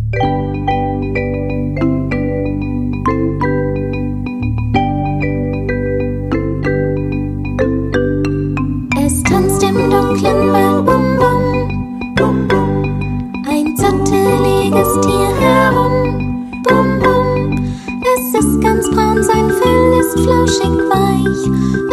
Es tanzt im dunklen Wald, bum bum, bum bum, ein zotteliges Tier herum, bum bum. Es ist ganz braun, sein Fell ist flauschig weich.